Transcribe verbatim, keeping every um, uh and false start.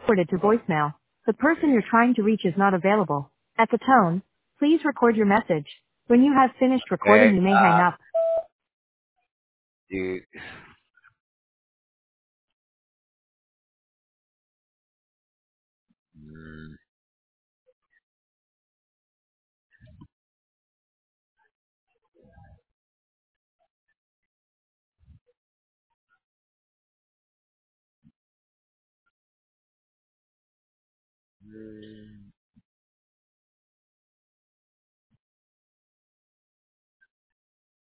forwarded to voicemail. The person you're trying to reach is not available. At the tone, please record your message. When you have finished recording, Okay. you may hang Uh, up. dude. Mm, mm.